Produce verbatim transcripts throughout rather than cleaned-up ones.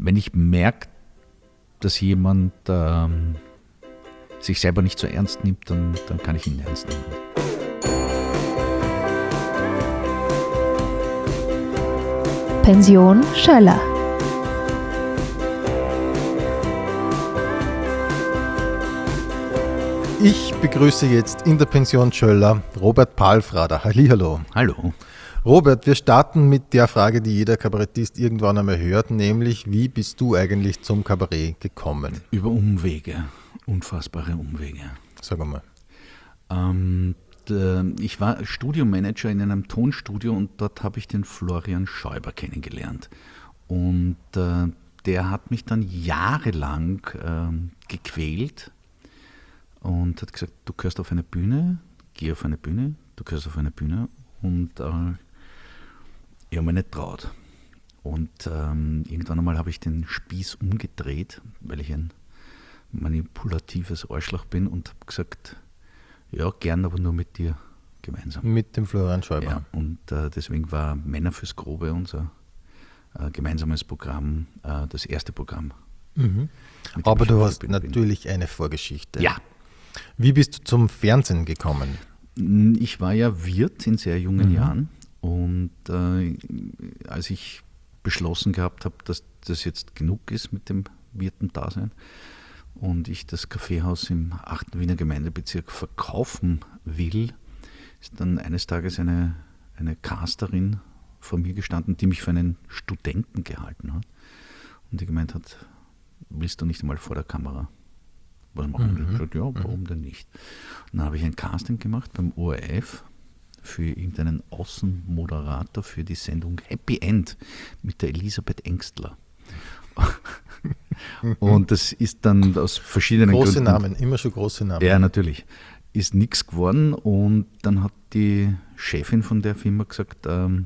wenn ich merke, dass jemand ähm, sich selber nicht so ernst nimmt, dann, dann kann ich ihn ernst nehmen. Pension Schöller. Ich begrüße jetzt in der Pension Schöller Robert Palfrader. Hallihallo. Hallo. Robert, wir starten mit der Frage, die jeder Kabarettist irgendwann einmal hört, nämlich, wie bist du eigentlich zum Kabarett gekommen? Über Umwege, unfassbare Umwege. Sag mal. Ähm, der, ich war Studiomanager in einem Tonstudio und dort habe ich den Florian Schäuber kennengelernt. Und äh, der hat mich dann jahrelang äh, gequält und hat gesagt, du gehörst auf eine Bühne, geh auf eine Bühne, du gehörst auf eine Bühne. Und äh, ich habe mich nicht traut. Und ähm, irgendwann einmal habe ich den Spieß umgedreht, weil ich ein manipulatives Arschloch bin und habe gesagt, ja, gern, aber nur mit dir gemeinsam. Mit dem Florian Schäuber. Ja, und äh, deswegen war Männer fürs Grobe unser äh, gemeinsames Programm, äh, das erste Programm. Mhm. Aber du hast natürlich bin. eine Vorgeschichte. Ja. Wie bist du zum Fernsehen gekommen? Ich war ja Wirt in sehr jungen mhm. Jahren und äh, als ich beschlossen gehabt habe, dass das jetzt genug ist mit dem Wirtendasein und ich das Kaffeehaus im achten Wiener Gemeindebezirk verkaufen will, ist dann eines Tages eine, eine Casterin vor mir gestanden, die mich für einen Studenten gehalten hat und die gemeint hat, willst du nicht einmal vor der Kamera was machen? Mhm. Ich habe gesagt, ja, warum denn nicht? Und dann habe ich ein Casting gemacht beim O R F für irgendeinen Außenmoderator für die Sendung Happy End mit der Elisabeth Engstler. Und das ist dann aus verschiedenen große Gründen... Große Namen, immer schon große Namen. Ja, natürlich. Ist nichts geworden und dann hat die Chefin von der Firma gesagt, ähm,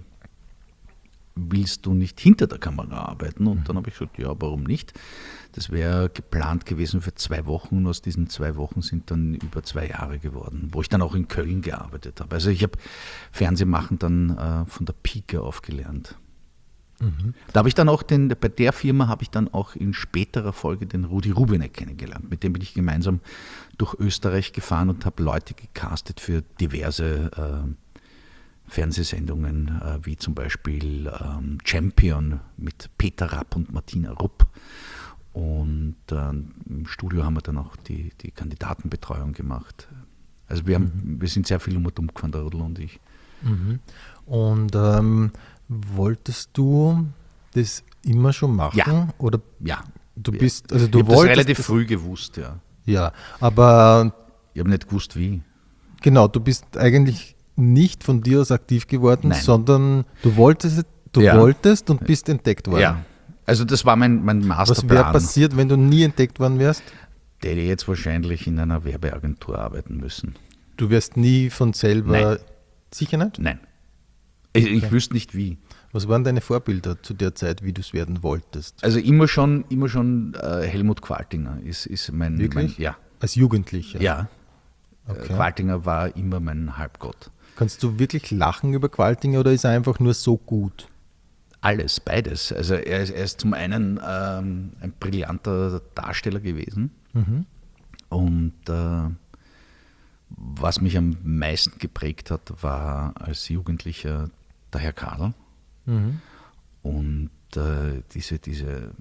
willst du nicht hinter der Kamera arbeiten? Und dann habe ich gesagt, ja, warum nicht? Das wäre geplant gewesen für zwei Wochen und aus diesen zwei Wochen sind dann über zwei Jahre geworden, wo ich dann auch in Köln gearbeitet habe. Also ich habe Fernsehmachen dann äh, von der Pike auf gelernt. Mhm. Da habe ich dann auch den, bei der Firma habe ich dann auch in späterer Folge den Rudi Rubinek kennengelernt. Mit dem bin ich gemeinsam durch Österreich gefahren und habe Leute gecastet für diverse äh, Fernsehsendungen, äh, wie zum Beispiel ähm, Champion mit Peter Rapp und Martina Rupp. Und äh, im Studio haben wir dann auch die, die Kandidatenbetreuung gemacht. Also wir, haben, mhm. wir sind sehr viel um und um gefahren, der Rudel und ich. Mhm. Und ähm, wolltest du das immer schon machen? Ja. Oder ja. Du bist, also du ich habe das relativ das, früh gewusst, ja. Ja, aber... Ich habe nicht gewusst, wie. Genau, du bist eigentlich nicht von dir aus aktiv geworden, Nein. sondern du wolltest, du ja. wolltest und bist entdeckt worden. Ja, also das war mein, mein Masterplan. Was wäre passiert, wenn du nie entdeckt worden wärst? Der hätte jetzt wahrscheinlich in einer Werbeagentur arbeiten müssen. Du wärst nie von selber... Nein. Sicher nicht? Nein. Ich, okay. ich wüsste nicht wie. Was waren deine Vorbilder zu der Zeit, wie du es werden wolltest? Also immer schon, immer schon äh, Helmut Qualtinger ist, ist mein... Wirklich? Mein, ja. Als Jugendlicher? Ja. Okay. Qualtinger war immer mein Halbgott. Kannst du wirklich lachen über Qualtinger oder ist er einfach nur so gut? Alles, beides. Also er ist, er ist zum einen ähm, ein brillanter Darsteller gewesen mhm. und äh, was mich am meisten geprägt hat, war als Jugendlicher der Herr Kadel mhm. und äh, diese, diese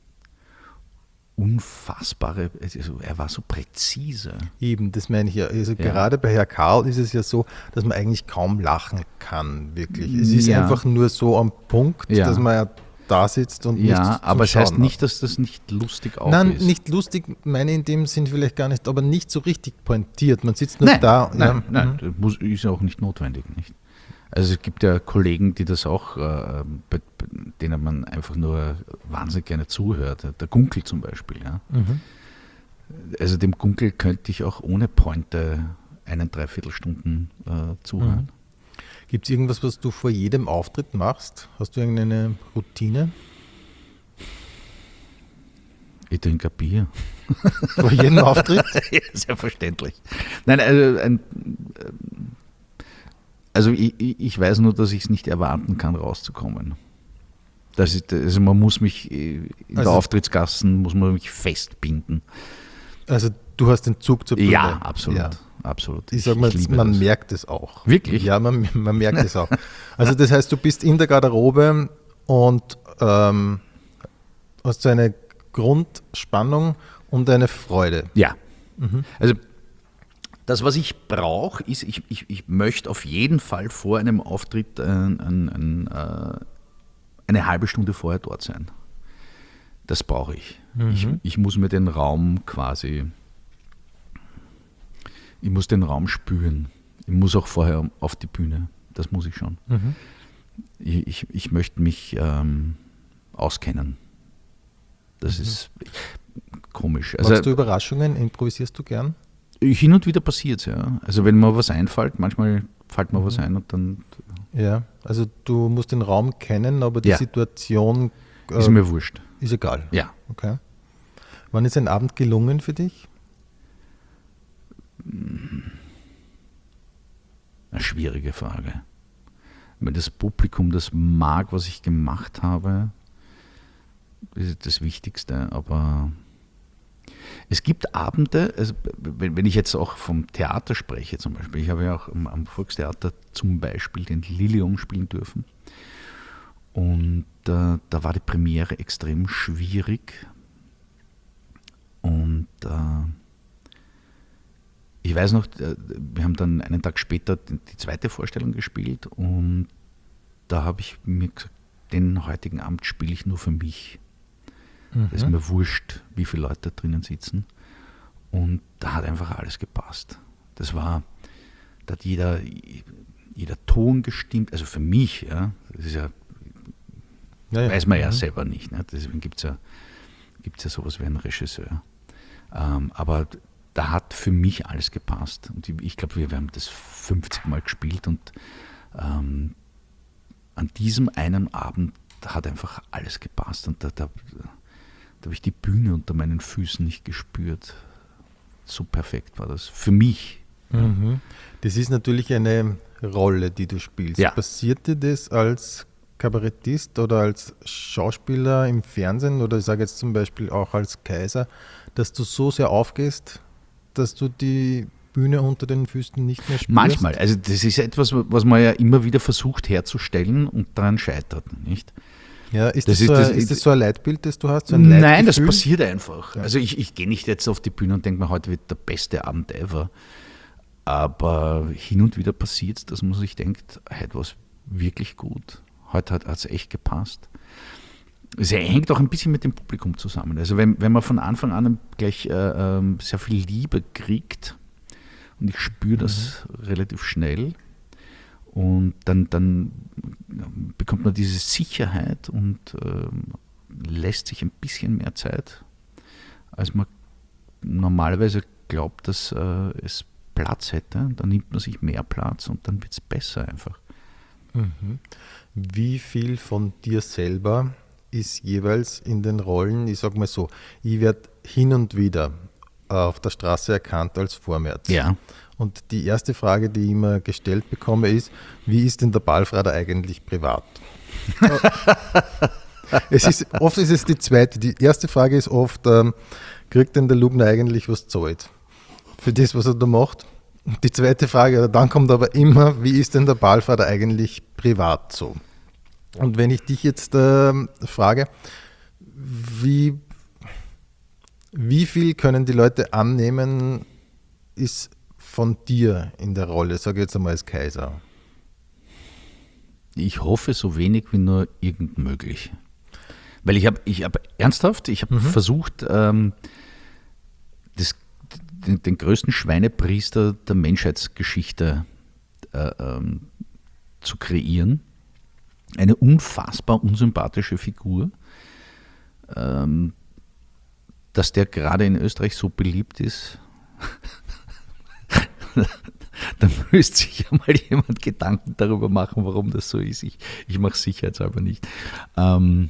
unfassbare, also er war so präzise. Eben, das meine ich ja. Also ja. Gerade bei Herr Karl ist es ja so, dass man eigentlich kaum lachen kann, wirklich. Es ist ja. einfach nur so am Punkt, ja. dass man ja da sitzt und ja, nichts aber es Schauen heißt nicht, hat. dass das nicht lustig auch Nein, ist. Nein, nicht lustig, meine in dem Sinn vielleicht gar nicht, aber nicht so richtig pointiert. Man sitzt nur nein, da. Nein, ja, nein, mhm. das muss, ist ja auch nicht notwendig. Nicht? Also es gibt ja Kollegen, die das auch, äh, bei, bei denen man einfach nur wahnsinnig gerne zuhört. Der Gunkel zum Beispiel. Ja? Mhm. Also dem Gunkel könnte ich auch ohne Pointe einen Dreiviertelstunden äh, zuhören. Mhm. Gibt es irgendwas, was du vor jedem Auftritt machst? Hast du irgendeine Routine? Ich trinke ein Bier. Vor jedem Auftritt? Ja, selbstverständlich. Nein, also, ein, also ich, ich weiß nur, dass ich es nicht erwarten kann, rauszukommen. Das ist, also man muss mich in Also- der Auftrittsgassen muss man mich festbinden. Also du hast den Zug zur Bühne. Ja, absolut. Ja. absolut. Ich sage mal, liebe man das. merkt es auch. Wirklich? Ja, man, man merkt es auch. Also das heißt, du bist in der Garderobe und ähm, hast so eine Grundspannung und eine Freude. Ja. Mhm. Also das, was ich brauche, ist, ich, ich, ich möchte auf jeden Fall vor einem Auftritt ein, ein, ein, äh, eine halbe Stunde vorher dort sein. Das brauche ich. Mhm. ich. Ich muss mir den Raum quasi, ich muss den Raum spüren. Ich muss auch vorher auf die Bühne. Das muss ich schon. Mhm. Ich, ich, ich möchte mich ähm, auskennen. Das Mhm. ist komisch. Machst Also, du Überraschungen? Improvisierst du gern? hin und wieder passiert es, ja. Also wenn mir was einfällt, manchmal fällt mir Mhm. was ein und dann Ja, also du musst den Raum kennen, aber die Ja. Situation äh, ist mir wurscht. ist egal. Ja. Okay. Wann ist ein Abend gelungen für dich? Eine schwierige Frage. Wenn das Publikum das mag, was ich gemacht habe, ist das Wichtigste. Aber es gibt Abende, also wenn wenn ich jetzt auch vom Theater spreche zum Beispiel, ich habe ja auch am, am Volkstheater zum Beispiel den Lilium spielen dürfen. Und äh, da war die Premiere extrem schwierig. Und äh, ich weiß noch, äh, wir haben dann einen Tag später die die zweite Vorstellung gespielt und da habe ich mir gesagt, den heutigen Abend spiele ich nur für mich. Mhm. Es ist mir wurscht, wie viele Leute da drinnen sitzen. Und da hat einfach alles gepasst. Das war, da hat jeder, jeder Ton gestimmt, also für mich, ja, das ist ja, Ja, ja. weiß man ja Mhm. selber nicht. Ne? Deswegen gibt es ja, gibt's ja sowas wie einen Regisseur. Ähm, aber da hat für mich alles gepasst. Und ich, ich glaube, wir, wir haben das fünfzig Mal gespielt und ähm, an diesem einen Abend hat einfach alles gepasst. Und da, da, da habe ich die Bühne unter meinen Füßen nicht gespürt. So perfekt war das. Für mich. Mhm. Das ist natürlich eine Rolle, die du spielst. Ja. Passiert dir das als Kabarettist oder als Schauspieler im Fernsehen oder ich sage jetzt zum Beispiel auch als Kaiser, dass du so sehr aufgehst, dass du die Bühne unter den Füßen nicht mehr spürst? Manchmal. Also das ist etwas, was man ja immer wieder versucht herzustellen und daran scheitert. Nicht? Ja, ist Das das, ist so, das- ein, ist das so ein Leitbild, das du hast? So ein Nein, das Leitgefühl? passiert einfach. Ja. Also ich, ich gehe nicht jetzt auf die Bühne und denke mir, heute wird der beste Abend ever. Aber hin und wieder passiert es, dass man sich denkt, heute war es wirklich gut. Heute hat es echt gepasst. Es hängt auch ein bisschen mit dem Publikum zusammen. Also wenn, wenn man von Anfang an gleich äh, ähm, sehr viel Liebe kriegt, und ich spüre das mhm. relativ schnell, und dann, dann bekommt man diese Sicherheit und ähm, lässt sich ein bisschen mehr Zeit, als man normalerweise glaubt, dass äh, es Platz hätte. Dann nimmt man sich mehr Platz und dann wird es besser einfach. Mhm. Wie viel von dir selber ist jeweils in den Rollen, ich sage mal so, ich werde hin und wieder auf der Straße erkannt als Vormärz. Ja. Und die erste Frage, die ich immer gestellt bekomme, ist, wie ist denn der Ballfrader eigentlich privat? es ist, oft ist es die zweite. Die erste Frage ist oft, ähm, kriegt denn der Lugner eigentlich was zahlt für das, was er da macht? Die zweite Frage, dann kommt aber immer, wie ist denn der Ballfrader eigentlich privat so? Und wenn ich dich jetzt ähm, frage, wie, wie viel können die Leute annehmen, ist von dir in der Rolle, sage ich jetzt einmal als Kaiser? Ich hoffe, so wenig wie nur irgend möglich. Weil ich habe ich hab ernsthaft, ich habe Mhm. versucht, ähm, das, den, den größten Schweinepriester der Menschheitsgeschichte äh, ähm, zu kreieren. Eine unfassbar unsympathische Figur. Ähm, dass der gerade in Österreich so beliebt ist, da müsste sich ja mal jemand Gedanken darüber machen, warum das so ist. Ich, ich mache es sicherheitshalber nicht. Ähm,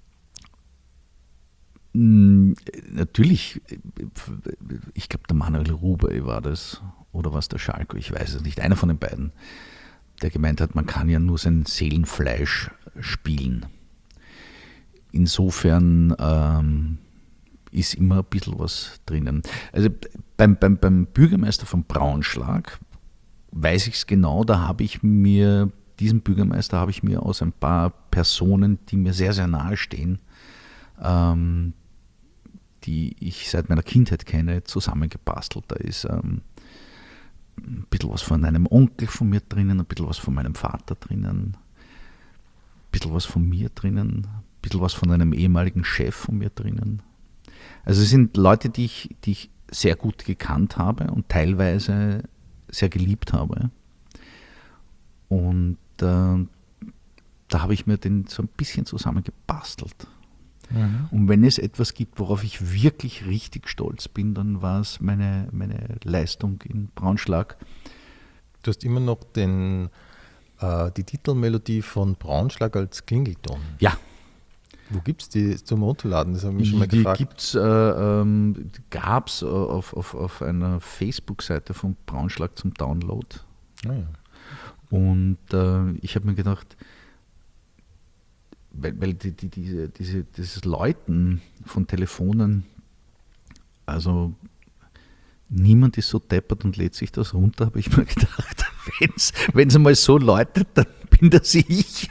mh, natürlich, ich glaube, der Manuel Rubey war das, oder was der Schalko, ich weiß es nicht, einer von den beiden, der gemeint hat, man kann ja nur sein Seelenfleisch spielen. insofern ähm, ist immer ein bisschen was drinnen. Also beim, beim, beim Bürgermeister von Braunschlag weiß ich es genau, da habe ich mir, diesen Bürgermeister habe ich mir aus ein paar Personen, die mir sehr, sehr nahe stehen, ähm, die ich seit meiner Kindheit kenne, zusammengebastelt. Da ist ähm, ein bisschen was von einem Onkel von mir drinnen, ein bisschen was von meinem Vater drinnen, ein bisschen was von mir drinnen, ein bisschen was von einem ehemaligen Chef von mir drinnen. Also es sind Leute, die ich, die ich sehr gut gekannt habe und teilweise sehr geliebt habe. Und äh, da habe ich mir den so ein bisschen zusammengebastelt. Mhm. Und wenn es etwas gibt, worauf ich wirklich richtig stolz bin, dann war es meine, meine Leistung in Braunschlag. Du hast immer noch den, äh, die Titelmelodie von Braunschlag als Klingelton. Ja. Wo gibt es die zum Runterladen? Das habe ich mich schon mal die gefragt. Gibt's, äh, ähm, gab es auf, auf, auf einer Facebook-Seite von Braunschlag zum Download. Ah, ja. Und äh, ich habe mir gedacht, weil, weil die, die, diese, diese, dieses Läuten von Telefonen, also niemand ist so deppert und lädt sich das runter, habe ich mir gedacht, wenn es einmal so läutet, dann bin das ich.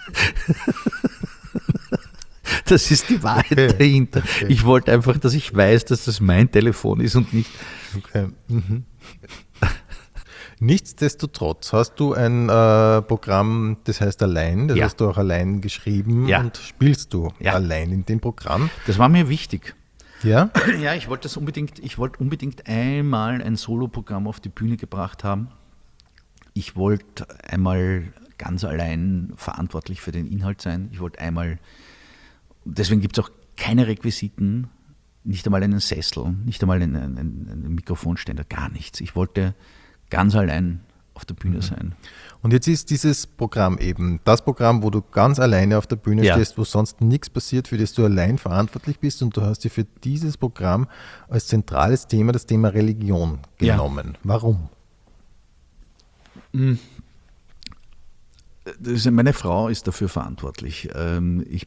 Das ist die Wahrheit okay. dahinter. Okay. Ich wollte einfach, dass ich weiß, dass das mein Telefon ist und nicht. Okay. Mhm. Nichtsdestotrotz hast du ein äh, Programm, das heißt Allein, das ja. hast du auch allein geschrieben ja. und spielst du ja. allein in dem Programm. Das war mir wichtig. Ja? Ja, ich wollte das unbedingt, ich wollte unbedingt einmal ein Soloprogramm auf die Bühne gebracht haben. Ich wollte einmal ganz allein verantwortlich für den Inhalt sein. Ich wollte einmal, deswegen gibt es auch keine Requisiten, nicht einmal einen Sessel, nicht einmal einen, einen, einen Mikrofonständer, gar nichts. Ich wollte ganz allein auf der Bühne sein. Und jetzt ist dieses Programm eben das Programm, wo du ganz alleine auf der Bühne ja. stehst, wo sonst nichts passiert, für das du allein verantwortlich bist, und du hast dir für dieses Programm als zentrales Thema das Thema Religion genommen. Ja. Warum? Das ist, meine Frau ist dafür verantwortlich. Ich,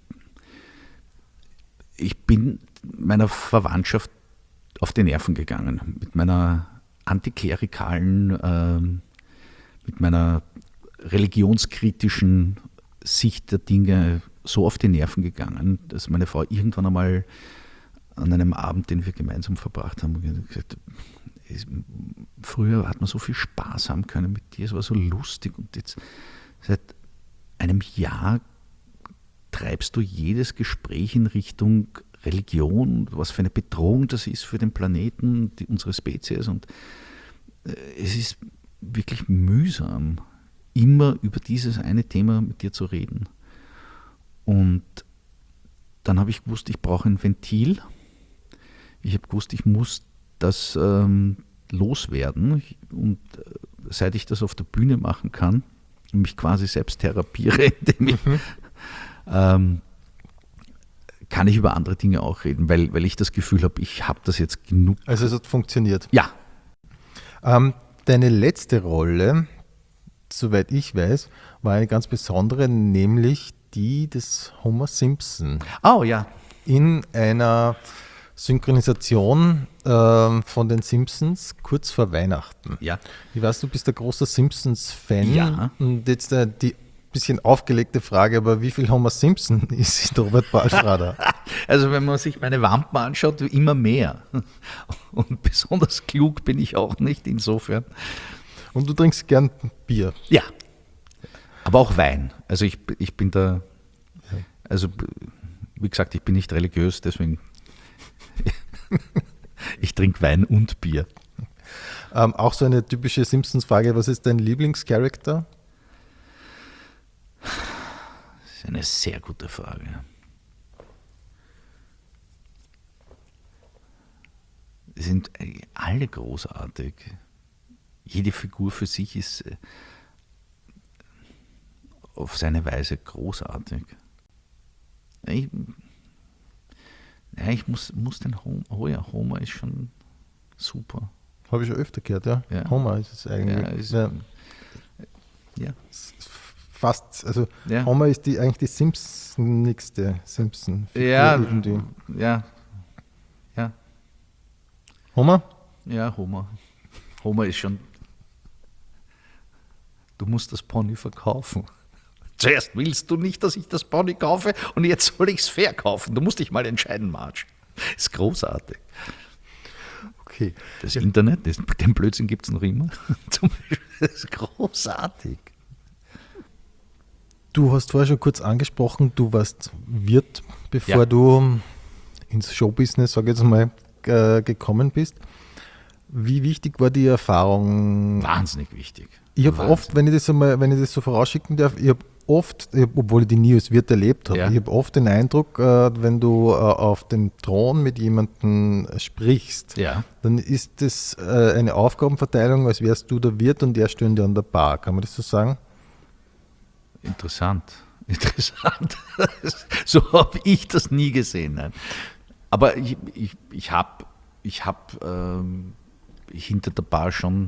ich bin meiner Verwandtschaft auf die Nerven gegangen mit meiner antiklerikalen, ähm, mit meiner religionskritischen Sicht der Dinge so auf die Nerven gegangen, dass meine Frau irgendwann einmal an einem Abend, den wir gemeinsam verbracht haben, gesagt, früher hat man so viel Spaß haben können mit dir, es war so lustig, und jetzt seit einem Jahr treibst du jedes Gespräch in Richtung Religion, was für eine Bedrohung das ist für den Planeten, die, unsere Spezies, und äh, es ist wirklich mühsam, immer über dieses eine Thema mit dir zu reden. Und dann habe ich gewusst, ich brauche ein Ventil. Ich habe gewusst, ich muss das ähm, loswerden, und äh, seit ich das auf der Bühne machen kann und mich quasi selbst therapiere, indem ich mhm. ähm, kann ich über andere Dinge auch reden, weil, weil ich das Gefühl habe, ich habe das jetzt genug. Also es hat funktioniert? Ja. Ähm, deine letzte Rolle, soweit ich weiß, war eine ganz besondere, nämlich die des Homer Simpson. Oh ja. In einer Synchronisation äh, von den Simpsons kurz vor Weihnachten. Ja. Ich weiß, du bist ein großer Simpsons-Fan. Ja. Und jetzt äh, die bisschen aufgelegte Frage, aber wie viel Homer Simpson ist Robert Balfrader? Also wenn man sich meine Wampen anschaut, immer mehr. Und besonders klug bin ich auch nicht, insofern. Und du trinkst gern Bier? Ja, aber auch Wein. Also ich, ich bin da, also wie gesagt, ich bin nicht religiös, deswegen ich trinke Wein und Bier. Ähm, auch so eine typische Simpsons-Frage, was ist dein Lieblingscharakter? Das ist eine sehr gute Frage. Sie sind alle großartig. Jede Figur für sich ist auf seine Weise großartig. Ich, ja, ich muss, muss den Homer, oh ja, Homer ist schon super. Habe ich schon öfter gehört, ja. ja. Homer ist es eigentlich. Ja, ist, ja. ja. fast, also Ja. Homer ist die, eigentlich die Simpsonigste Simpson. Ja, irgendwie. ja, ja, Homer? ja, Homer. Homer ist schon. Du musst das Pony verkaufen. Zuerst willst du nicht, dass ich das Pony kaufe und jetzt soll ich es verkaufen. Du musst dich mal entscheiden, Marge. Ist großartig. Okay. Das Internet, das, den Blödsinn gibt es noch immer. Zum Beispiel, das ist großartig. Du hast vorher schon kurz angesprochen, du warst Wirt, bevor Ja. du ins Showbusiness, sage ich jetzt mal, äh, gekommen bist. Wie wichtig war die Erfahrung? Wahnsinnig wichtig. Ich habe Wahnsinn. oft, wenn ich das einmal, wenn ich das so vorausschicken darf, ich habe oft, ich hab, obwohl ich die nie als Wirt erlebt habe, Ja. ich habe oft den Eindruck, äh, wenn du äh, auf dem Thron mit jemandem sprichst, Ja, dann ist das äh, eine Aufgabenverteilung, als wärst du der Wirt und er stünde an der Bar. Kann man das so sagen? interessant. Interessant. So habe ich das nie gesehen. Nein. Aber ich, ich, ich habe ich hab, ähm, hinter der Bar schon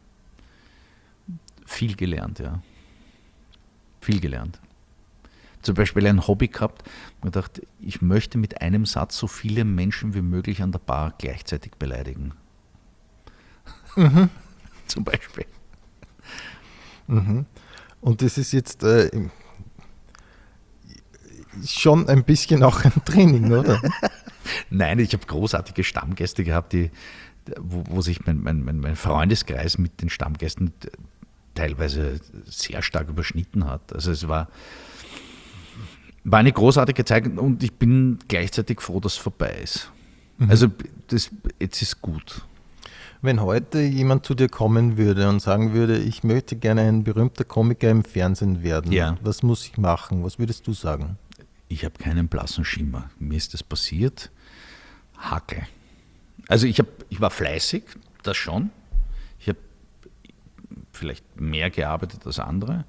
viel gelernt, ja. Viel gelernt. Zum Beispiel ein Hobby gehabt, wo ich dachte, ich möchte mit einem Satz so viele Menschen wie möglich an der Bar gleichzeitig beleidigen. Mhm. Zum Beispiel. Mhm. Und das ist jetzt äh, im- schon ein bisschen auch ein Training, oder? Nein, ich habe großartige Stammgäste gehabt, die, wo, wo sich mein, mein, mein mein Freundeskreis mit den Stammgästen teilweise sehr stark überschnitten hat. Also es war, war eine großartige Zeit und ich bin gleichzeitig froh, dass es vorbei ist. Also das, jetzt ist gut. Wenn heute jemand zu dir kommen würde und sagen würde, ich möchte gerne ein berühmter Komiker im Fernsehen werden, Ja. was muss ich machen? Was würdest du sagen? Ich habe keinen blassen Schimmer. Mir ist das passiert. Hacke. Also ich, hab, ich war fleißig, das schon. Ich habe vielleicht mehr gearbeitet als andere.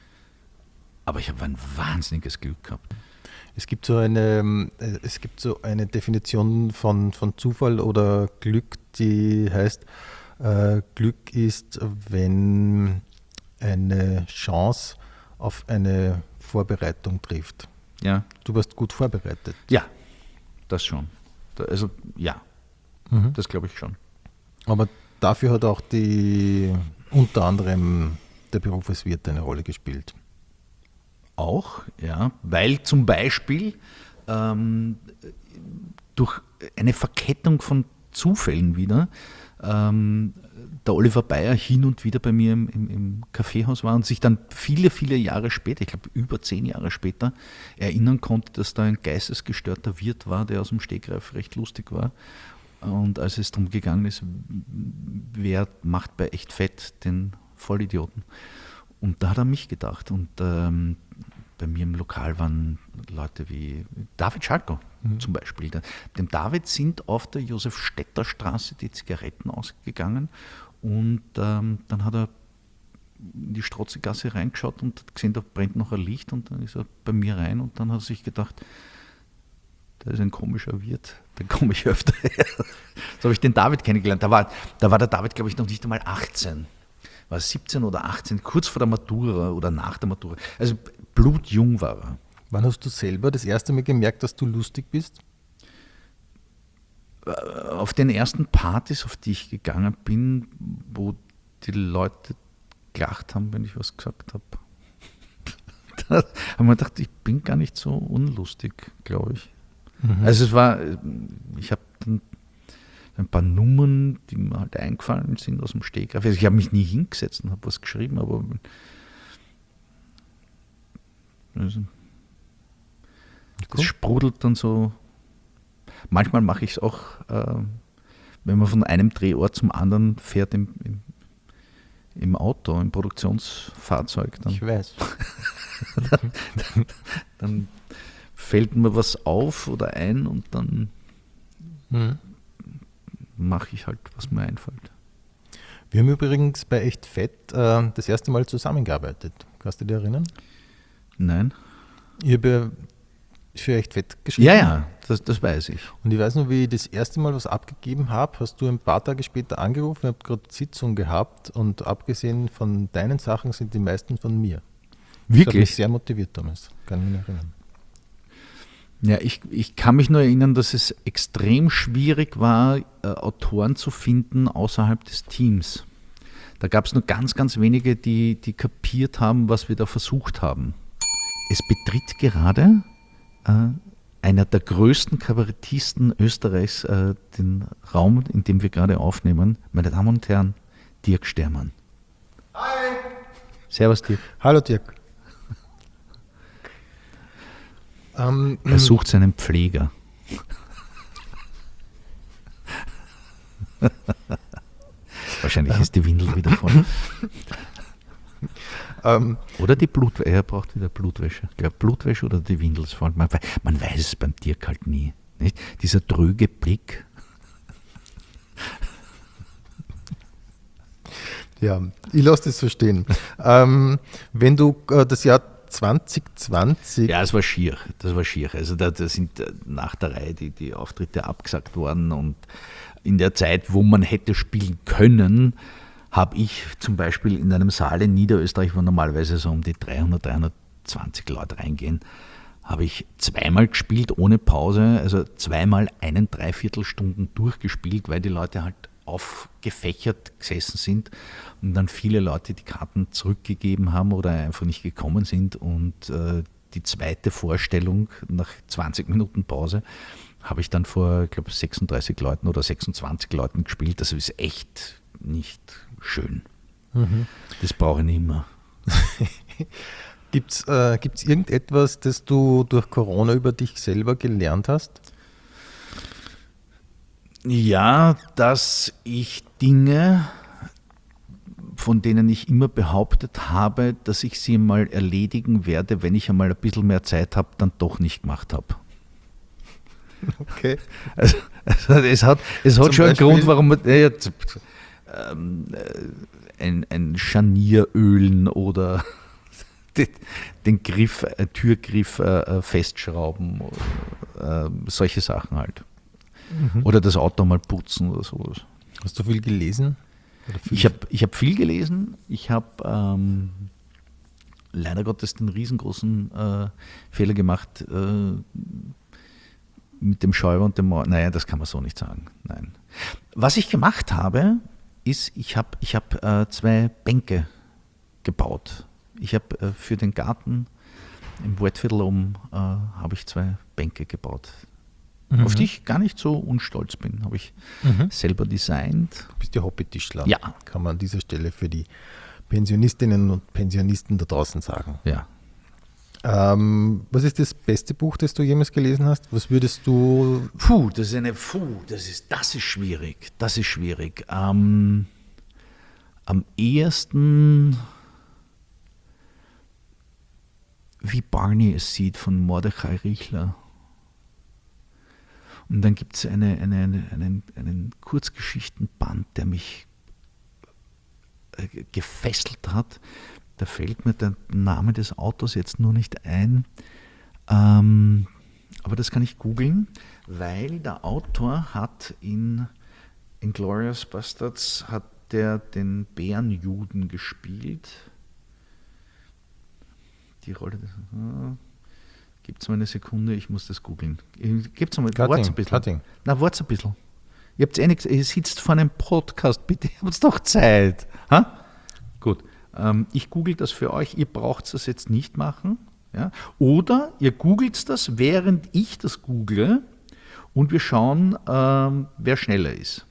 Aber ich habe ein wahnsinniges Glück gehabt. Es gibt so eine, ähm, äh, es gibt so eine Definition von, von Zufall oder Glück, die heißt, äh, Glück ist, wenn eine Chance auf eine Vorbereitung trifft. Ja, Du warst gut vorbereitet. ja, das schon. Da, also ja, Mhm. das glaube ich schon. Aber dafür hat auch die unter anderem der Beruf als Wirt eine Rolle gespielt. Auch, ja, weil zum Beispiel ähm, durch eine Verkettung von Zufällen wieder ähm, der Oliver Bayer hin und wieder bei mir im, im, im Kaffeehaus war und sich dann viele, viele Jahre später, ich glaube über zehn Jahre später, erinnern konnte, dass da ein geistesgestörter Wirt war, der aus dem Stegreif recht lustig war. Und als es darum gegangen ist, wer macht bei Echt Fett den Vollidioten? Und da hat er mich gedacht. Und ähm, bei mir im Lokal waren Leute wie David Schalko Mhm. zum Beispiel. Da- Dem David sind auf der Josef-Stetter-Straße die Zigaretten ausgegangen und ähm, dann hat er in die Strotzegasse reingeschaut und hat gesehen, da brennt noch ein Licht und dann ist er bei mir rein und dann hat er sich gedacht, da ist ein komischer Wirt, da komme ich öfter her. So habe ich den David kennengelernt. Da war, da war der David, glaube ich, noch nicht einmal achtzehn. War siebzehn oder achtzehn, kurz vor der Matura oder nach der Matura. Also blutjung war er. Wann hast du selber das erste Mal gemerkt, dass du lustig bist? Auf den ersten Partys, auf die ich gegangen bin, wo die Leute gelacht haben, wenn ich was gesagt habe. Da haben wir gedacht, ich bin gar nicht so unlustig, glaube ich. Mhm. Also es war, ich habe dann ein paar Nummern, die mir halt eingefallen sind aus dem Stegreif. Also ich habe mich nie hingesetzt und habe was geschrieben, aber also, das Cool. sprudelt dann so. Manchmal mache ich es auch, äh, wenn man von einem Drehort zum anderen fährt im, im, im Auto, im Produktionsfahrzeug. Dann, Ich weiß. dann fällt mir was auf oder ein und dann Mhm. mache ich halt, was mir einfällt. Wir haben übrigens bei Echt Fett äh, das erste Mal zusammengearbeitet. Kannst du dich erinnern? Nein? Ich habe ja für Echt Fett geschrieben. Ja, ja, das, das weiß ich. Und ich weiß noch, wie ich das erste Mal was abgegeben habe, hast du ein paar Tage später angerufen, ich habe gerade Sitzung gehabt und abgesehen von deinen Sachen sind die meisten von mir. Das hat mich Wirklich? sehr motiviert damals, kann ich mich noch erinnern. Ja, ich, ich kann mich nur erinnern, dass es extrem schwierig war, äh, Autoren zu finden außerhalb des Teams. Da gab es nur ganz, ganz wenige, die, die kapiert haben, was wir da versucht haben. Es betritt gerade äh, einer der größten Kabarettisten Österreichs äh, den Raum, in dem wir gerade aufnehmen. Meine Damen und Herren, Dirk Stermann. Hi! Servus, Dirk. Hallo Dirk. Ähm, Er sucht seinen Pfleger. Wahrscheinlich ist die Windel wieder voll. ähm, Oder die Blutwäsche. Er braucht wieder Blutwäsche. Ich glaube, Blutwäsche oder die Windel ist voll. Man, wei- man weiß es beim Dirk halt nie. Nicht? Dieser tröge Blick. ja, ich lasse das so stehen. ähm, wenn du äh, das Jahr zwanzig zwanzig, Ja, es war schier. Das war schier. Also da, da sind äh, nach der Reihe die, die Auftritte abgesagt worden und in der Zeit, wo man hätte spielen können, habe ich zum Beispiel in einem Saal in Niederösterreich, wo normalerweise so um die dreihundert, dreihundertzwanzig Leute reingehen, habe ich zweimal gespielt ohne Pause, also zweimal einen Dreiviertelstunden durchgespielt, weil die Leute halt aufgefächert gesessen sind und dann viele Leute die Karten zurückgegeben haben oder einfach nicht gekommen sind und äh, die zweite Vorstellung nach zwanzig Minuten Pause habe ich dann vor, ich glaube, sechsunddreißig Leuten oder sechsundzwanzig Leuten gespielt. Das ist echt nicht schön. Mhm. Das brauche ich nicht mehr. gibt es äh, gibt's irgendetwas, das du durch Corona über dich selber gelernt hast? Ja, dass ich Dinge, von denen ich immer behauptet habe, dass ich sie mal erledigen werde, wenn ich einmal ein bisschen mehr Zeit habe, dann doch nicht gemacht habe. Okay. Also, also es hat, es hat Zum schon einen Beispiel? Grund, warum man äh, ähm, äh, ein, ein Scharnier ölen oder den, den Griff, äh, Türgriff äh, festschrauben, äh, solche Sachen halt. Mhm. Oder das Auto mal putzen oder sowas. Hast du viel gelesen? Oder viel Ich habe ich hab viel gelesen. Ich habe ähm, leider Gottes den riesengroßen äh, Fehler gemacht äh, mit dem Schäuber und dem Mauer. Naja, das kann man so nicht sagen. Nein. Was ich gemacht habe, ist, ich habe ich hab, äh, zwei Bänke gebaut. Ich habe äh, für den Garten im Waldviertel oben äh, habe ich zwei Bänke gebaut, Mhm. auf die ich gar nicht so unstolz bin. Habe ich Mhm. selber designt. Du bist ja Hobbytischler. Ja. Kann man an dieser Stelle für die Pensionistinnen und Pensionisten da draußen sagen. Ja. Ähm, was ist das beste Buch, das du jemals gelesen hast? Was würdest du... Puh, das ist eine, puh, das ist, das ist schwierig. Das ist schwierig. Ähm, am ehesten, wie Barney es sieht, von Mordechai Riechler. Und dann gibt es eine, eine, eine, einen, einen Kurzgeschichtenband, der mich äh, gefesselt hat. Da fällt mir der Name des Autors jetzt nur nicht ein. Ähm, aber das kann ich googeln, weil der Autor hat in Inglourious Basterds hat der den Bärenjuden gespielt. Die Rolle des... Ah, gibt es mal eine Sekunde, ich muss das googeln. Gibt es mal, wart's ein bisschen. Cutting. Na, wart's ein bisschen. Ihr habt eh nichts, ihr sitzt vor einem Podcast, bitte habt doch Zeit. Ha? Gut, ähm, ich google das für euch, ihr braucht das jetzt nicht machen. Ja? Oder ihr googelt das, während ich das google und wir schauen, ähm, wer schneller ist.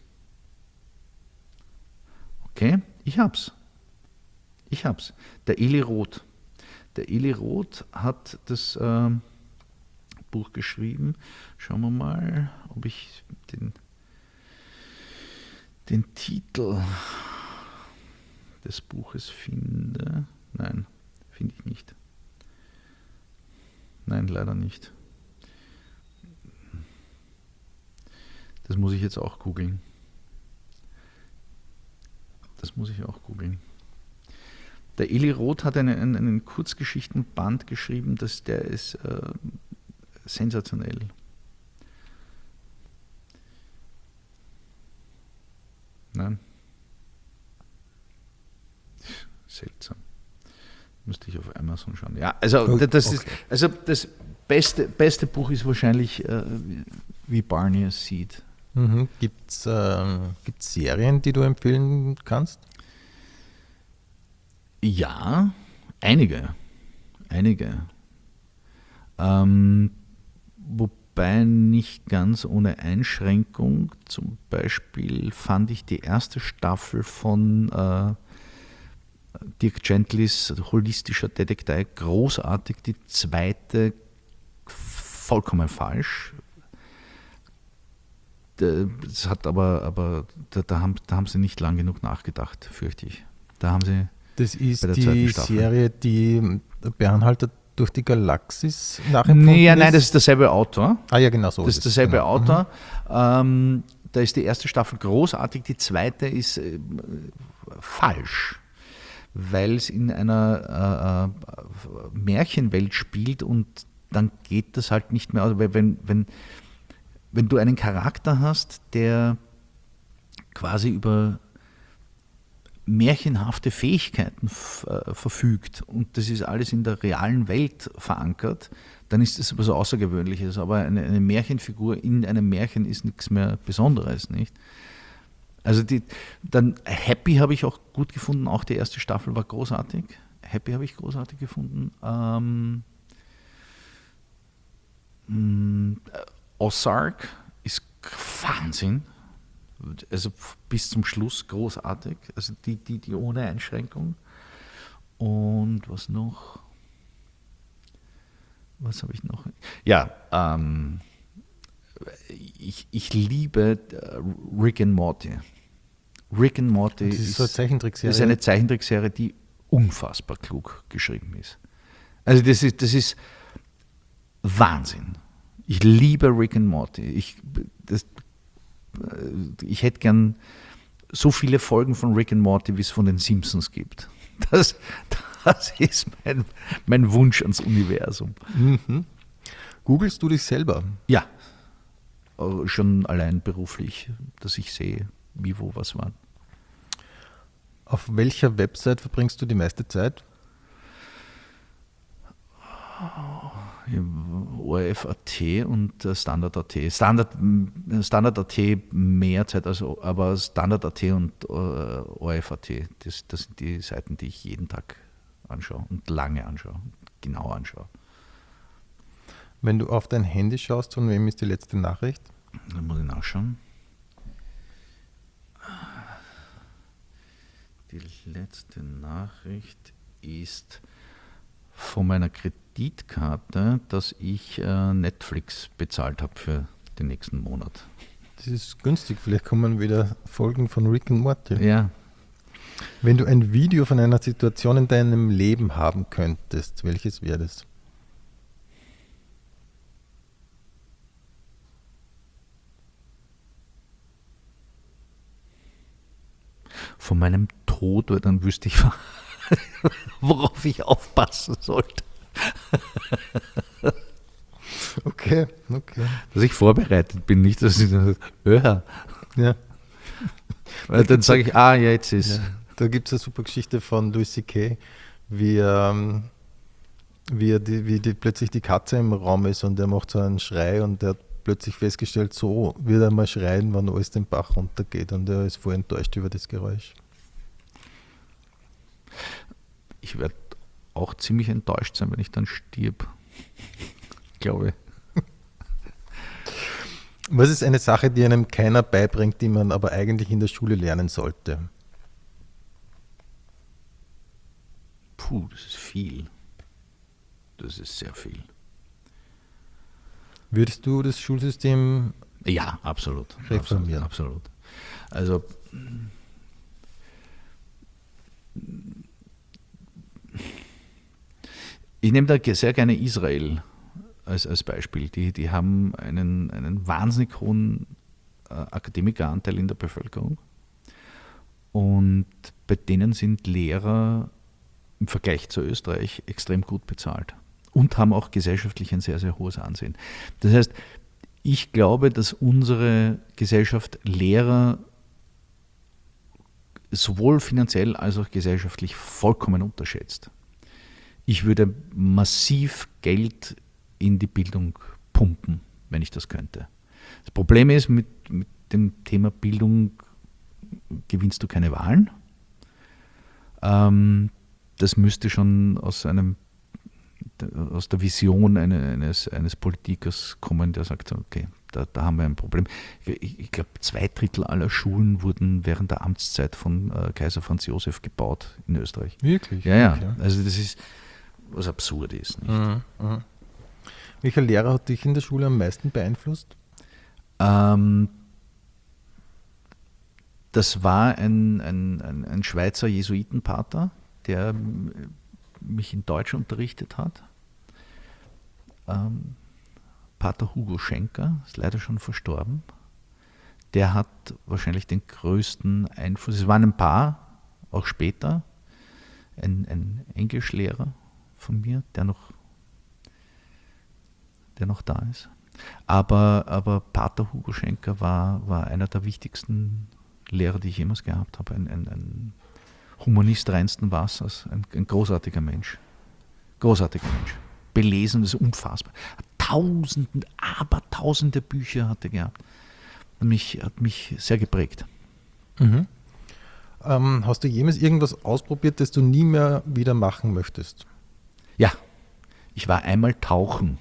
Okay, ich hab's. Ich hab's. Der Eli Roth. Der Eli Roth hat das ähm, Buch geschrieben. Schauen wir mal, ob ich den, den Titel des Buches finde. Nein, finde ich nicht. Nein, leider nicht. Das muss ich jetzt auch googeln. Das muss ich auch googeln. Der Eli Roth hat einen, einen, einen Kurzgeschichtenband geschrieben, das, der ist äh, sensationell. Nein. Seltsam. Müsste ich auf Amazon Amazon schauen. Ja, also das Okay. ist, also das beste, beste Buch ist wahrscheinlich äh, wie Barney es sieht. Mhm. Gibt es äh, gibt's Serien, die du empfehlen kannst? Ja, einige. Einige. Ähm, wobei nicht ganz ohne Einschränkung. Zum Beispiel fand ich die erste Staffel von äh, Dirk Gentlys Holistischer Detektei großartig, die zweite vollkommen falsch. Das hat aber, aber da, da, haben, da haben sie nicht lang genug nachgedacht, fürchte ich. Da haben sie Das ist bei der zweiten die Staffel. Serie, die Bernhalter durch die Galaxis nachempfunden Nee, ja, nein, ist? das ist derselbe Autor. Ah ja, genau so. Das ist derselbe genau. Autor. Ähm, da ist die erste Staffel großartig, die zweite ist äh, falsch, weil es in einer äh, äh, Märchenwelt spielt und dann geht das halt nicht mehr aus. Weil wenn, wenn, wenn du einen Charakter hast, der quasi über märchenhafte Fähigkeiten f- äh, verfügt und das ist alles in der realen Welt verankert, dann ist das etwas Außergewöhnliches. Aber eine, eine Märchenfigur in einem Märchen ist nichts mehr Besonderes, nicht? Also die, dann Happy habe ich auch gut gefunden, auch die erste Staffel war großartig. Happy habe ich großartig gefunden. Ähm, mh, Ozark ist Wahnsinn. Also bis zum Schluss großartig. Also die, die, die ohne Einschränkung. Und was noch? Was habe ich noch? Ja, ähm, ich, ich liebe Rick and Morty. Rick and Morty Das ist ist, so eine Zeichentrickserie. das ist eine Zeichentrickserie, die unfassbar klug geschrieben ist. Also das ist, das ist Wahnsinn. Ich liebe Rick and Morty. Ich, das, ich hätte gern so viele Folgen von Rick and Morty, wie es von den Simpsons gibt. Das, das ist mein, mein Wunsch ans Universum. Mhm. Googlest du dich selber? Ja, schon allein beruflich, dass ich sehe, wie, wo, was war. Auf welcher Website verbringst du die meiste Zeit? O R F Punkt A T und Standard Punkt A T. Standard, Standard Punkt A T mehr Zeit, also, aber Standard Punkt A T und O R F Punkt A T, das, das sind die Seiten, die ich jeden Tag anschaue und lange anschaue, genau anschaue. Wenn du auf dein Handy schaust, von wem ist die letzte Nachricht? Dann muss ich nachschauen. Die letzte Nachricht ist von meiner Kreditkarte, dass ich äh, Netflix bezahlt habe für den nächsten Monat. Das ist günstig, vielleicht kommen wieder Folgen von Rick and Morty. Ja. Wenn du ein Video von einer Situation in deinem Leben haben könntest, welches wäre das? Von meinem Tod, weil dann wüsste ich, worauf ich aufpassen sollte. Okay, okay. Dass ich vorbereitet bin, nicht, dass ich dann öh, Ja. weil dann sage ich, ah, ja, jetzt ist. Ja. Da gibt es eine super Geschichte von Louis C K, wie, ähm, wie, er die, wie die, plötzlich die Katze im Raum ist und er macht so einen Schrei und er hat plötzlich festgestellt, so wird er mal schreien, wenn alles den Bach runtergeht und er ist voll enttäuscht über das Geräusch. Ich werde auch ziemlich enttäuscht sein, wenn ich dann stirb. Glaube ich. Was ist eine Sache, die einem keiner beibringt, die man aber eigentlich in der Schule lernen sollte? Puh, das ist viel. Das ist sehr viel. Würdest du das Schulsystem Ja, absolut. reformieren? Absolut. Also ich nehme da sehr gerne Israel als, als Beispiel. Die, die haben einen, einen wahnsinnig hohen äh, Akademikeranteil in der Bevölkerung und bei denen sind Lehrer im Vergleich zu Österreich extrem gut bezahlt und haben auch gesellschaftlich ein sehr, sehr hohes Ansehen. Das heißt, ich glaube, dass unsere Gesellschaft Lehrer sowohl finanziell als auch gesellschaftlich vollkommen unterschätzt. Ich würde massiv Geld in die Bildung pumpen, wenn ich das könnte. Das Problem ist, mit, mit dem Thema Bildung gewinnst du keine Wahlen. Ähm, das müsste schon aus einem aus der Vision eines, eines Politikers kommen, der sagt, okay, da, da haben wir ein Problem. Ich, ich glaube, zwei Drittel aller Schulen wurden während der Amtszeit von äh, Kaiser Franz Josef gebaut in Österreich. Wirklich? Ja, ja. Okay. Also das ist, was absurd ist. Nicht? Mhm, mh. Welcher Lehrer hat dich in der Schule am meisten beeinflusst? Ähm, das war ein, ein, ein, ein Schweizer Jesuitenpater, der mich in Deutsch unterrichtet hat. Ähm, Pater Hugo Schenker, ist leider schon verstorben. Der hat wahrscheinlich den größten Einfluss. Es waren ein paar, auch später. Ein, ein Englischlehrer von mir, der noch, der noch da ist. Aber, aber Pater Hugo Schenker war, war einer der wichtigsten Lehrer, die ich jemals gehabt habe. Ein, ein, ein Humanist reinsten Wassers, ein, ein großartiger Mensch. Großartiger Mensch. Belesen, das ist unfassbar. Tausende, aber tausende Bücher hat er gehabt. Hat mich, hat mich sehr geprägt. Mhm. Ähm, hast du jemals irgendwas ausprobiert, das du nie mehr wieder machen möchtest? Ja, ich war einmal tauchen.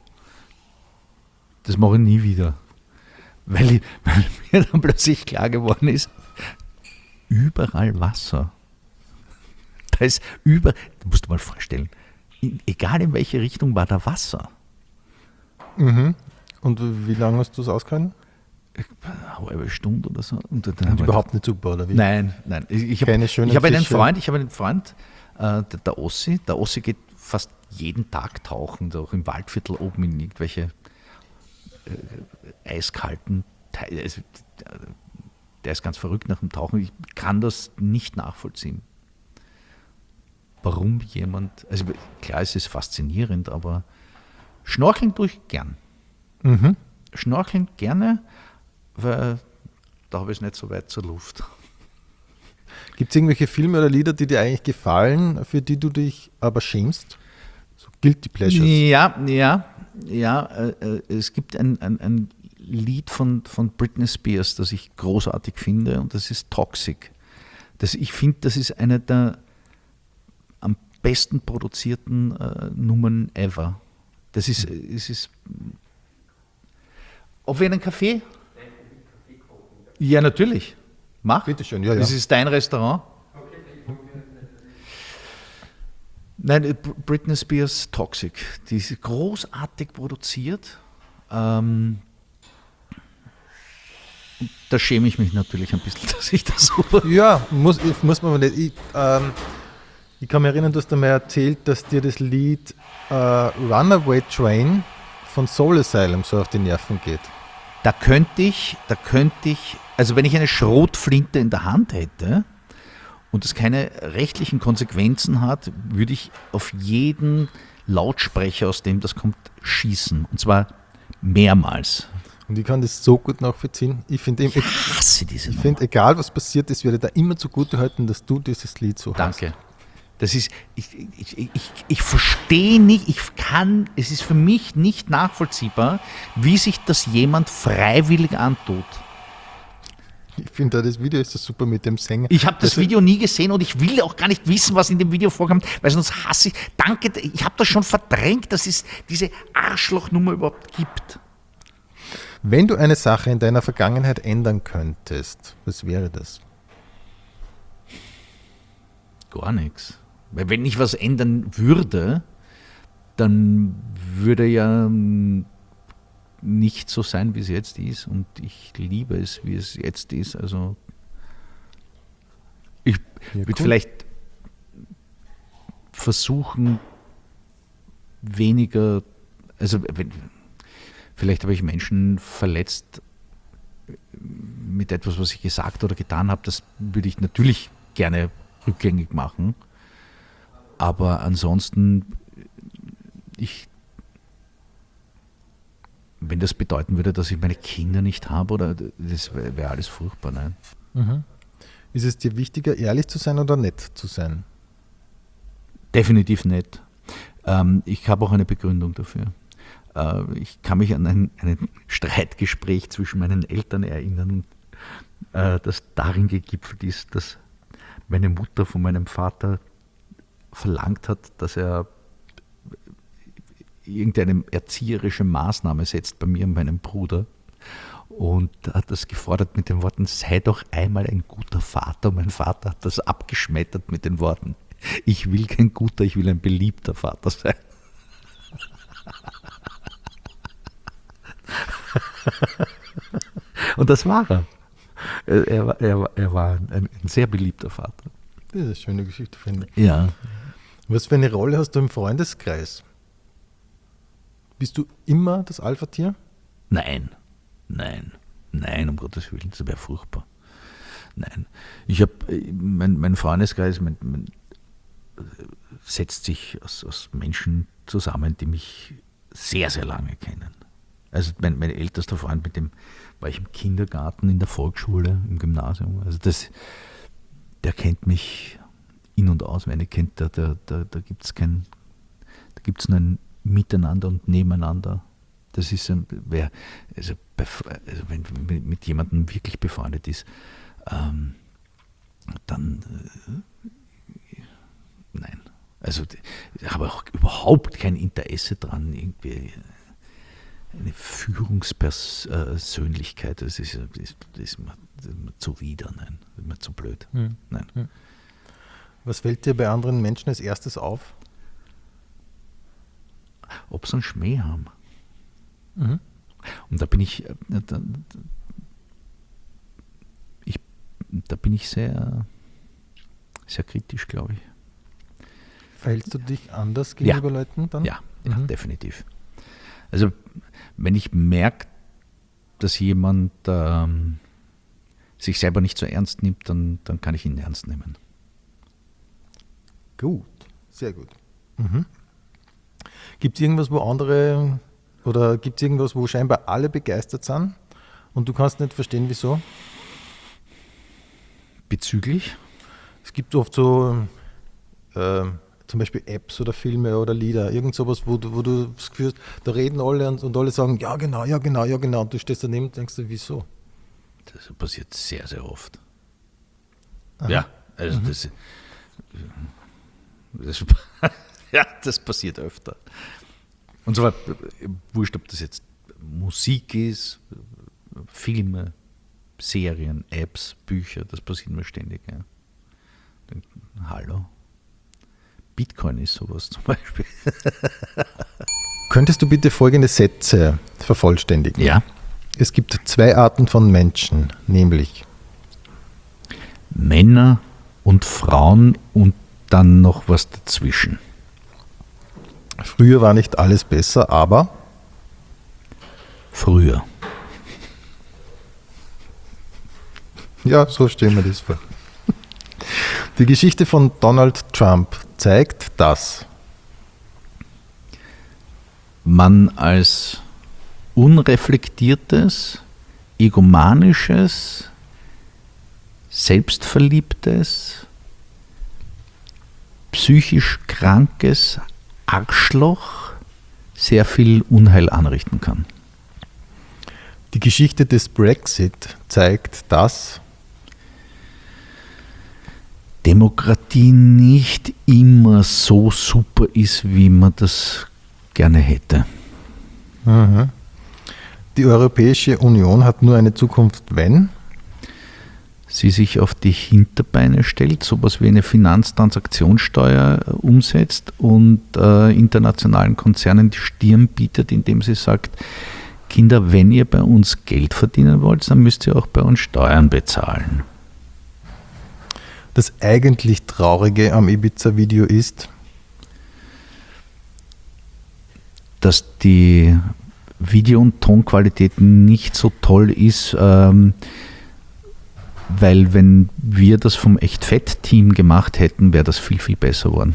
Das mache ich nie wieder. Weil, ich, weil mir dann plötzlich klar geworden ist, überall Wasser. Da ist über, du musst dir mal vorstellen, in, egal in welche Richtung war da Wasser. Mhm. Und wie lange hast du es ausgehalten? Eine halbe Stunde oder so. Und dann Und überhaupt nicht super, oder wie? Nein, nein. Ich, ich habe Keine schönen ich hab einen Fische. Freund, ich habe einen Freund, äh, der, der Ossi. Der Ossi geht fast jeden Tag tauchen, auch im Waldviertel oben in irgendwelche äh, eiskalten Teile. Also, der ist ganz verrückt nach dem Tauchen. Ich kann das nicht nachvollziehen. Warum jemand, also klar, es ist faszinierend, aber schnorcheln tue ich gern. Mhm. Schnorcheln gerne, weil da habe ich es nicht so weit zur Luft. Gibt es irgendwelche Filme oder Lieder, die dir eigentlich gefallen, für die du dich aber schämst? So Guilty Pleasures. Ja, ja, ja. Äh, es gibt ein, ein, ein Lied von, von Britney Spears, das ich großartig finde, und das ist Toxic. Das, ich finde, das ist eine der am besten produzierten äh, Nummern ever. Das ist, es ist. Ob wir einen Kaffee? Ja, natürlich. Mach. Bitte schön, ja, ja. Das ist dein Restaurant. Nein, Br- Britney Spears Toxic. Die ist großartig produziert. Ähm, und da schäme ich mich natürlich ein bisschen, dass ich das so. Ja, muss, muss man aber nicht. Ich, ähm, ich kann mich erinnern, du hast einmal erzählt, dass dir das Lied äh, Runaway Train von Soul Asylum so auf die Nerven geht. Da könnte ich, da könnte ich, also wenn ich eine Schrotflinte in der Hand hätte und es keine rechtlichen Konsequenzen hat, würde ich auf jeden Lautsprecher, aus dem das kommt, schießen. Und zwar mehrmals. Und ich kann das so gut nachvollziehen. Ich finde, Ich hasse diese ich Nummer. find, egal was passiert ist, werde da immer zugute halten, dass du dieses Lied so hast. Danke. Das ist, ich, ich, ich, ich verstehe nicht, ich kann, es ist für mich nicht nachvollziehbar, wie sich das jemand freiwillig antut. Ich finde, das Video ist so super mit dem Sänger. Ich habe das Also, Video nie gesehen und ich will auch gar nicht wissen, was in dem Video vorkommt, weil sonst hasse ich. Danke, ich habe das schon verdrängt, dass es diese Arschlochnummer überhaupt gibt. Wenn du eine Sache in deiner Vergangenheit ändern könntest, was wäre das? Gar nichts. Weil wenn ich was ändern würde, dann würde ja mm, nicht so sein, wie es jetzt ist. Und ich liebe es, wie es jetzt ist. Also ich Ja, würde cool. vielleicht versuchen, weniger, also wenn, vielleicht habe ich Menschen verletzt mit etwas, was ich gesagt oder getan habe. Das würde ich natürlich gerne rückgängig machen. Aber ansonsten, ich, wenn das bedeuten würde, dass ich meine Kinder nicht habe, oder das wäre wär alles furchtbar. Nein. Mhm. Ist es dir wichtiger, ehrlich zu sein oder nett zu sein? Definitiv nicht. Ähm, ich habe auch eine Begründung dafür. Äh, ich kann mich an ein, ein Streitgespräch zwischen meinen Eltern erinnern, äh, das darin gegipfelt ist, dass meine Mutter von meinem Vater verlangt hat, dass er irgendeine erzieherische Maßnahme setzt bei mir und meinem Bruder. Und hat das gefordert mit den Worten, sei doch einmal ein guter Vater. Und mein Vater hat das abgeschmettert mit den Worten, ich will kein guter, ich will ein beliebter Vater sein. Und das war er. Er war, er war, er war ein, ein sehr beliebter Vater. Das ist eine schöne Geschichte, finde ich. Ja. Was für eine Rolle hast du im Freundeskreis? Bist du immer das Alpha-Tier? Nein, nein, nein, um Gottes Willen, das wäre furchtbar. Nein. Ich habe, mein, mein Freundeskreis mein, mein, setzt sich aus, aus Menschen zusammen, die mich sehr, sehr lange kennen. Also mein, mein ältester Freund, mit dem war ich im Kindergarten, in der Volksschule, im Gymnasium. Also das, der kennt mich in- und auswendig, kennt der, der, der, da gibt es kein, da gibt es nur ein Miteinander und Nebeneinander. Das ist ein, wer, also, bei, also wenn man mit jemandem wirklich befreundet ist, ähm, dann äh, nein. Also ich habe auch überhaupt kein Interesse dran, irgendwie eine Führungspersönlichkeit, das ist, das ist, das ist, mir, das ist mir zuwider, nein, das ist mir zu blöd. Hm. Nein. Hm. Was fällt dir bei anderen Menschen als erstes auf? Ob sie einen Schmäh haben. Mhm. Und da bin ich, da, ich, da bin ich sehr, sehr kritisch, glaube ich. Verhältst du dich anders gegenüber Ja. Leuten dann? Ja, ja, Mhm. definitiv. Also wenn ich merke, dass jemand ähm, sich selber nicht so ernst nimmt, dann, dann kann ich ihn ernst nehmen. Gut, sehr gut. Mhm. Gibt es irgendwas, wo andere, oder gibt es irgendwas, wo scheinbar alle begeistert sind und du kannst nicht verstehen, wieso? Bezüglich? Es gibt oft so äh, zum Beispiel Apps oder Filme oder Lieder, irgend sowas, wo du, wo du das Gefühl hast, da reden alle und, und alle sagen, ja genau, ja genau, ja genau, und du stehst daneben und denkst dir, wieso? Das passiert sehr, sehr oft. Aha. Ja, also Mhm. das, das, ja, das passiert öfter. Und zwar, wurscht, ob das jetzt Musik ist, Filme, Serien, Apps, Bücher, das passiert mir ständig. Ja. Dann, hallo? Bitcoin ist sowas zum Beispiel. Könntest du bitte folgende Sätze vervollständigen? Ja. Es gibt zwei Arten von Menschen, nämlich Männer und Frauen und dann noch was dazwischen. früher war nicht alles besser, aber Früher. ja, so stellen wir das vor. Die Geschichte von Donald Trump zeigt, dass Man als unreflektiertes, egomanisches, selbstverliebtes, psychisch krankes Arschloch sehr viel Unheil anrichten kann. die Geschichte des Brexit zeigt, dass Demokratie nicht immer so super ist, wie man das gerne hätte. mhm. die Europäische Union hat nur eine Zukunft, wenn Sie sich auf die Hinterbeine stellt, sowas wie eine Finanztransaktionssteuer äh, umsetzt und äh, internationalen Konzernen die Stirn bietet, indem sie sagt, Kinder, wenn ihr bei uns Geld verdienen wollt, dann müsst ihr auch bei uns Steuern bezahlen. das eigentlich Traurige am Ibiza-Video ist, Dass die Video- und Tonqualität nicht so toll ist, ähm, weil wenn wir das vom Echt-Fett-Team gemacht hätten, wäre das viel, viel besser geworden.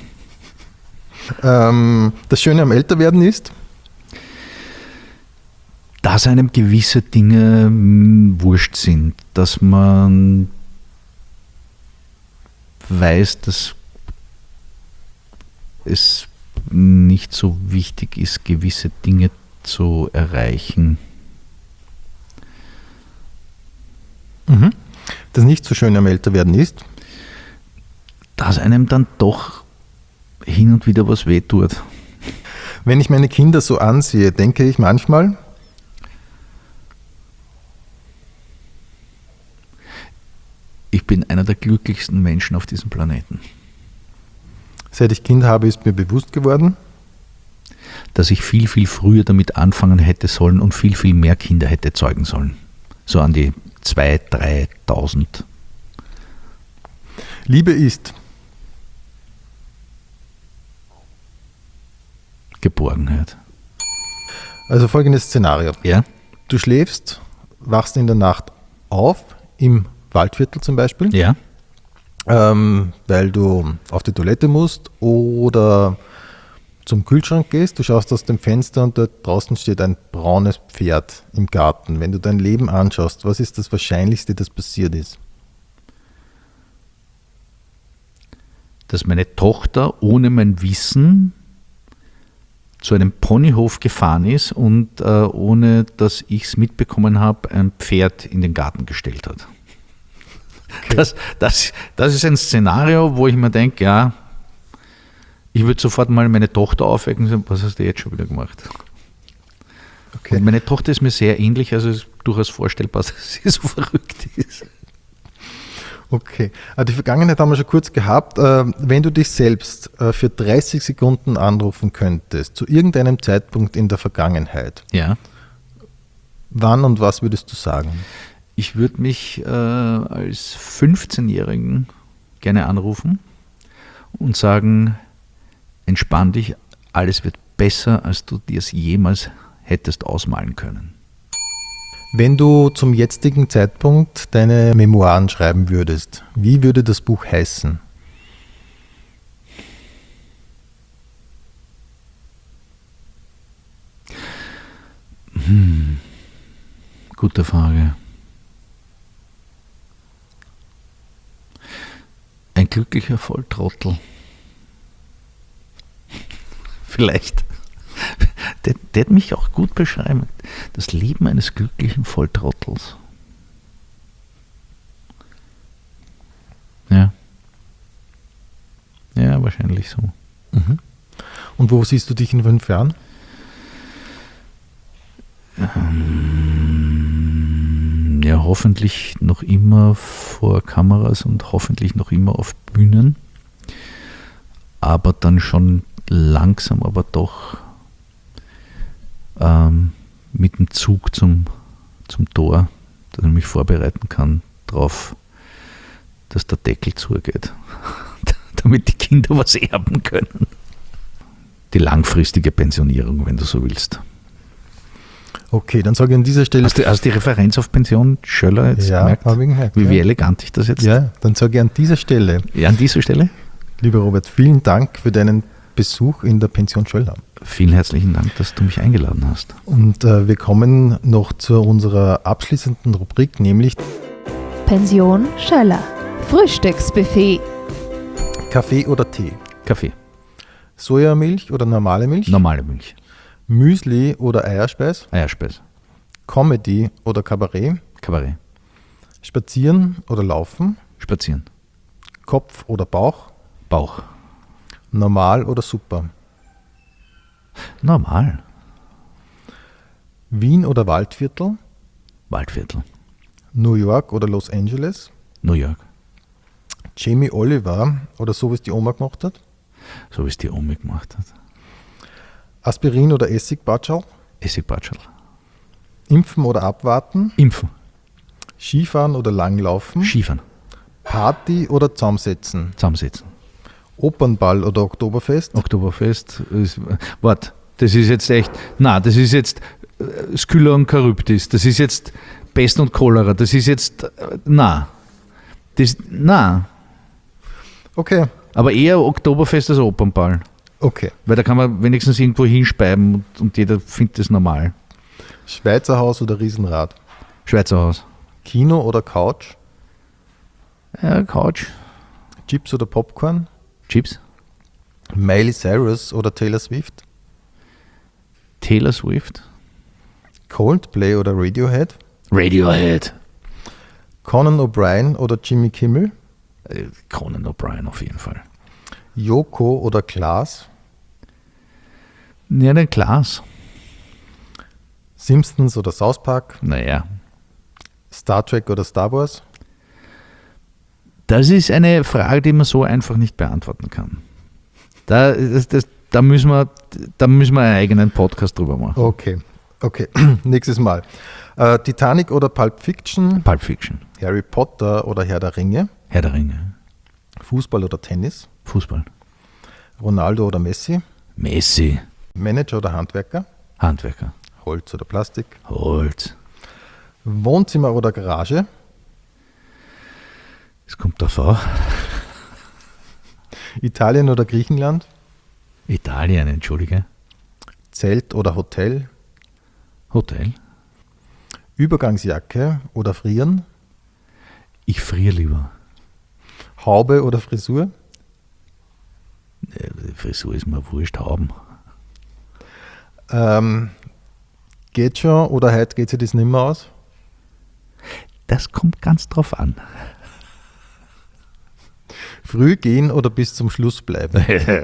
ähm, das Schöne am Älterwerden ist, Dass einem gewisse Dinge mh, wurscht sind, dass man weiß, dass es nicht so wichtig ist, gewisse Dinge zu erreichen. Mhm. Das nicht so schön am Älterwerden ist? Dass einem dann doch hin und wieder was wehtut. Wenn ich meine Kinder so ansehe, denke ich manchmal, ich bin einer der glücklichsten Menschen auf diesem Planeten. Seit ich Kind habe, ist mir bewusst geworden, dass ich viel, viel früher damit anfangen hätte sollen und viel, viel mehr Kinder hätte zeugen sollen. So an die zweitausend, dreitausend. Liebe ist Geborgenheit. Also folgendes Szenario. Ja? Du schläfst, wachst in der Nacht auf, im Waldviertel zum Beispiel, Ja? ähm, weil du auf die Toilette musst oder zum Kühlschrank gehst, du schaust aus dem Fenster und dort draußen steht ein braunes Pferd im Garten. Wenn du dein Leben anschaust, was ist das Wahrscheinlichste, das passiert ist? Dass meine Tochter ohne mein Wissen zu einem Ponyhof gefahren ist und äh, ohne dass ich es mitbekommen habe, ein Pferd in den Garten gestellt hat. Okay. Das, das, das ist ein Szenario, wo ich mir denke, ja, ich würde sofort mal meine Tochter aufwecken und sagen, was hast du jetzt schon wieder gemacht? Okay. Und meine Tochter ist mir sehr ähnlich, also es ist durchaus vorstellbar, dass sie so verrückt ist. Okay, die Vergangenheit haben wir schon kurz gehabt. Wenn du dich selbst für dreißig Sekunden anrufen könntest, zu irgendeinem Zeitpunkt in der Vergangenheit, ja. Wann und was würdest du sagen? Ich würde mich äh, als fünfzehnjährigen gerne anrufen und sagen, entspann dich, alles wird besser, als du dir es jemals hättest ausmalen können. Wenn du zum jetzigen Zeitpunkt deine Memoiren schreiben würdest, wie würde das Buch heißen? Hm. Gute Frage. Ein glücklicher Volltrottel. Vielleicht. Der, der hat mich auch gut beschreiben. Das Leben eines glücklichen Volltrottels. Ja. Ja, wahrscheinlich so. Mhm. Und wo siehst du dich in fünf Jahren? Ähm, ja, hoffentlich noch immer vor Kameras und hoffentlich noch immer auf Bühnen. Aber dann schon langsam, aber doch ähm, mit dem Zug zum, zum Tor, dass ich mich vorbereiten kann darauf, dass der Deckel zugeht, damit die Kinder was erben können. Die langfristige Pensionierung, wenn du so willst. Okay, dann sage ich an dieser Stelle... Hast du, hast du die Referenz auf Pension Schöller jetzt ja, gemerkt? habe ich gemerkt. Wie, ja. wie elegant ich das jetzt... Ja, dann sage ich an dieser Stelle... Ja, an dieser Stelle? Lieber Robert, vielen Dank für deinen Besuch in der Pension Schöller. Vielen herzlichen Dank, dass du mich eingeladen hast. Und äh, wir kommen noch zu unserer abschließenden Rubrik, nämlich Pension Schöller. Frühstücksbuffet. Kaffee oder Tee? Kaffee. Sojamilch oder normale Milch? Normale Milch. Müsli oder Eierspeis? Eierspeis. Comedy oder Kabarett? Kabarett. Spazieren oder Laufen? Spazieren. Kopf oder Bauch? Bauch. Normal oder super? Normal. Wien oder Waldviertel? Waldviertel. New York oder Los Angeles? New York. Jamie Oliver oder so, wie es die Oma gemacht hat? So wie es die Omi gemacht hat. Aspirin oder Essigbatschal? Essigbatschal. Impfen oder abwarten? Impfen. Skifahren oder Langlaufen? Skifahren. Party oder zusammensetzen? Zusammensetzen. Opernball oder Oktoberfest? Oktoberfest. Ist, warte, das ist jetzt echt, na, das ist jetzt äh, Skylla und Charybdis, das ist jetzt Pest und Cholera, das ist jetzt, äh, na, das, na. Okay. Aber eher Oktoberfest als Opernball. Okay. Weil da kann man wenigstens irgendwo hinspeiben und, und jeder findet das normal. Schweizer Haus oder Riesenrad? Schweizer Haus. Kino oder Couch? Ja, Couch. Chips oder Popcorn? Chips. Miley Cyrus oder Taylor Swift? Taylor Swift. Coldplay oder Radiohead? Radiohead. Conan O'Brien oder Jimmy Kimmel? Äh, Conan O'Brien auf jeden Fall. Joko oder Klaas? Ja, der Klaas. Simpsons oder South Park? Naja. Star Trek oder Star Wars? Das ist eine Frage, die man so einfach nicht beantworten kann. Da, das, das, da, müssen, wir, da müssen wir einen eigenen Podcast drüber machen. Okay, okay. Nächstes Mal. Äh, Titanic oder Pulp Fiction? Pulp Fiction. Harry Potter oder Herr der Ringe? Herr der Ringe. Fußball oder Tennis? Fußball. Ronaldo oder Messi? Messi. Manager oder Handwerker? Handwerker. Holz oder Plastik? Holz. Wohnzimmer oder Garage? Es kommt davor. Italien oder Griechenland? Italien, entschuldige. Zelt oder Hotel? Hotel. Übergangsjacke oder Frieren? Ich friere lieber. Haube oder Frisur? Die Frisur ist mir wurscht, haben. Ähm, geht schon oder heute geht sich das nicht mehr aus? Das kommt ganz drauf an. Früh gehen oder bis zum Schluss bleiben?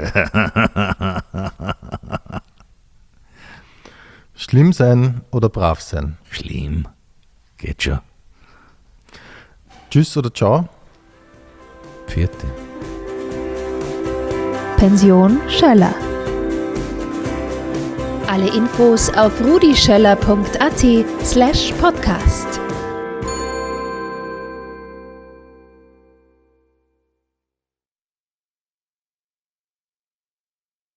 Schlimm sein oder brav sein? Schlimm. Geht schon. Tschüss oder ciao? Vierte. Pension Schöller. Alle Infos auf rudischöller punkt at slash podcast.